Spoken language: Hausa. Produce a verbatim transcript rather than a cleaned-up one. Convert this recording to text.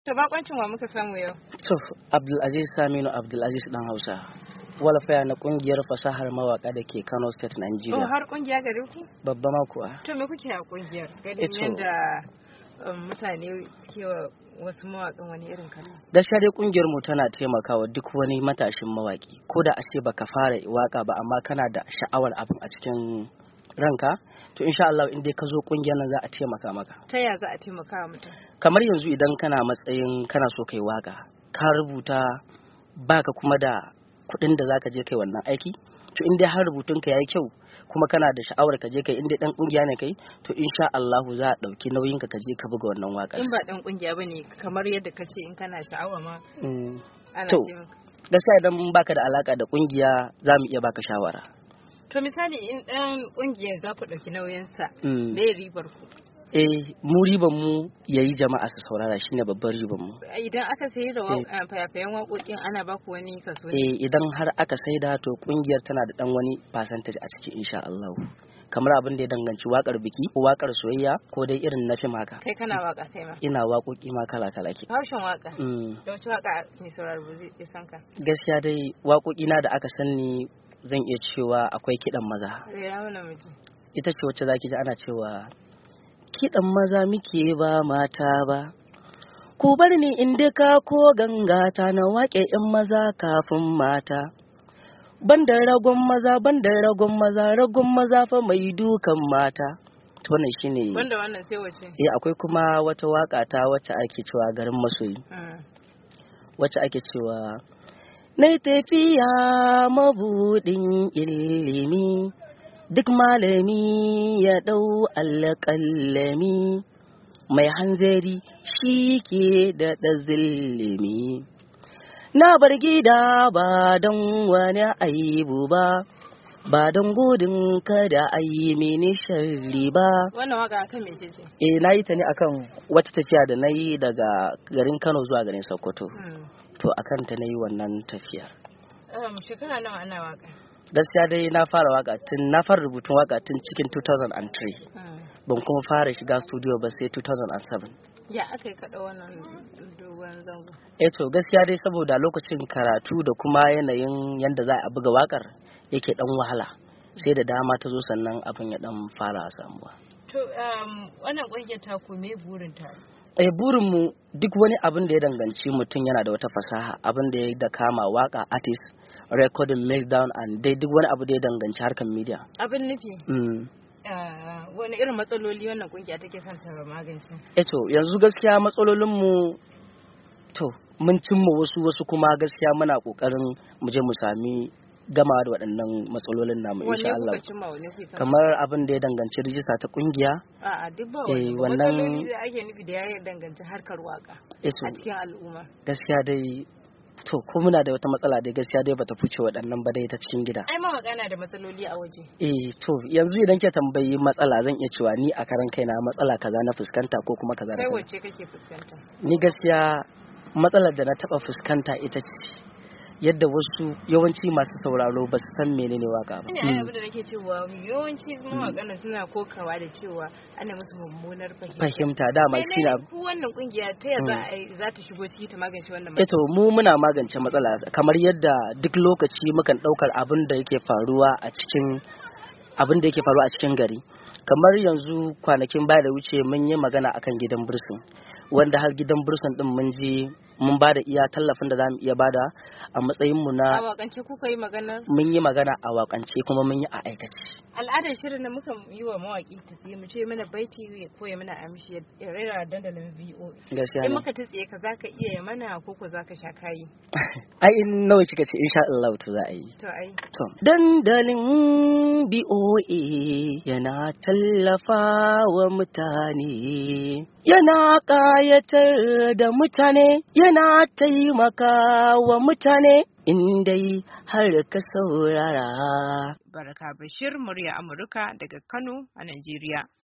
To bakoncin wa muka samu yau? To Abdulaziz Saminu Abdulaziz dan Hausa. Walfaya na kungiyar fasahar mawaka da ke Kano State, Nigeria. Oh, har kungiya gare ku? Babba ma kuwa. To me kuke a kungiyar? Ganin yadda mutane ke wasu mawakan wani irin kallon? Gaskiya dai kungiyar mu tana taimakawa duk wani matashin mawaki. Ko da ashe baka fara waka ba amma kana da sha'awar abin a cikin ranka, to insha Allah in dai ka zo kungiyar nan za a taimaka maka. Ta ya za a taimaka wa mutum? Kamar yanzu idan kana matsayin kana so kai waka, ka rubuta baka kuma da kuɗin da zaka je kai wannan aiki, to in dai har rubutun ka yayi kyau kuma kana da sha'awar ka je kai, in dai dan kungiya ne kai, to insha Allah za a dauki nauyin ka ka je ka buga wannan waka. In ba dan kungiya bane, kamar yadda kace in kana sha'awa ma ana to taimaka. gaskiya idan baka da alaka da kungiya za mu iya baka shawara. To misali in ɗan ƙungiyar za ku ɗauki nauyinsa, me ribar ku? Eh, mu ribar mu yayi jama'a su saurara shine babban ribar mu. Idan aka sayi da fayafayen waƙoƙin ana ba ku wani kaso? Eh, idan har aka saida to ƙungiyar tana da ɗan wani percentage a ciki insha Allah. Kamar abin da ya danganci waƙar biki ko waƙar soyayya ko dai irin na fim haka. Kai kana waƙa kai ma? Ina waƙoƙi ma kala kala ke. Haushin waƙa? Da wace waƙa mai sauraro ba zai san ka? Gaskiya dai waƙoƙi na da aka sani zan iya cewa akwai kiɗan maza. Ita ce wacce zaki ji ana cewa kiɗan maza muke ba mata ba, ku bar ni in duka ko gangata na waƙe ƴan maza kafin mata. Banda ragon maza banda ragon maza ragon maza fa mai dukan mata. To wannan shine. Banda wannan sai wace? Eh, akwai kuma wata waƙa ta wacce ake cewa garin masoyi. Wacce ake cewa na tafiya mabuɗin ilimi, duk malami ya ɗau alƙalami, mai hanzari shi ke da ɗazilimi. Na bar gida ba don wani aibu ba, ba don gudun kada a yi mini sharri ba. Wannan waka akan mece ce? Eh, na yi ta ne akan wata tafiya da na yi daga garin Kano zuwa garin Sokoto. To akan ta na yi wannan tafiyar. Um, shekara nawa ana waka? Gaskiya dai na fara waka tun na fara rubutun waka tun cikin two thousand three. Ban kuma fara shiga studio ba sai two thousand seven. Ya aka yi kaɗa wannan dogon zango? Eh to gaskiya dai saboda lokacin karatu da kuma yanayin yanda za a buga wakar yake dan wahala. Sai da dama ta zo sannan abin ya dan fara samuwa. To um, wannan ƙungiyar ta ku me burin ta? Eh, burinmu duk wani abin da ya danganci mutum yana da wata fasaha, abin da ya da kama waka, artist, recording, mixdown and dai duk wani abu da ya danganci harkar media. Abin nufi? Mm. Uh, wani irin matsaloli wannan kungiya take son ta magance? Eh to yanzu gaskiya matsalolinmu to mun cimma wasu wasu kuma gaskiya muna kokarin mu je mu sami gama da waɗannan matsalolin namu insha Allah. Kamar abin da ya danganci rijista ta kungiya. A'a duk ba wani matsaloli da ake nufi da ya danganci harkar waka a cikin al'umma. Gaskiya dai to ko muna da wata matsala dai gaskiya dai bata fice waɗannan ba dai ta cikin gida. Ai ma magana da matsaloli a waje. Eh to yanzu idan ke tambayi matsala zan iya cewa ni a karan kaina matsala kaza na fuskanta ko kuma kaza na. Kai wacce kake fuskanta? Ni gaskiya matsalar da na taba fuskanta ita ce yadda wasu yawanci masu sauraro ba su san menene waka ba. Ina abin da nake cewa yawanci mawaƙan suna kokawa da cewa ana musu mummunar fahimta. Fahimta dama shi na. Ku wannan kungiya ta ya za a za ta shigo ciki ta magance wannan matsala? Eto mu muna magance matsala kamar yadda duk lokaci mukan ɗaukar abin da yake faruwa a cikin abin da yake faruwa a cikin gari. Kamar yanzu kwanakin baya da wuce mun yi magana akan gidan bursin, wanda har gidan bursin din mun je mun ba da iya tallafin da za mu iya bada a matsayin mu na. A wakance kuka yi magana? Mun yi magana a wakance kuma mun yi a aikace. Al'adar shirin da muka yi wa mawaki ta tsaye mu ce mana baiti ko ya mana amshi ya rera dandalin V O A. Gaskiya. In muka ta tsaye ka zaka iya mana ko ko zaka sha kayi? Ai in nawa kika ce insha Allah to za a yi. To ai. To dandalin V O A yana tallafa wa mutane, yana ƙayatar da mutane, yana taimaka wa mutane in dai har ka saurara. Baraka Bashir, murya Amurka daga Kano a Najeriya.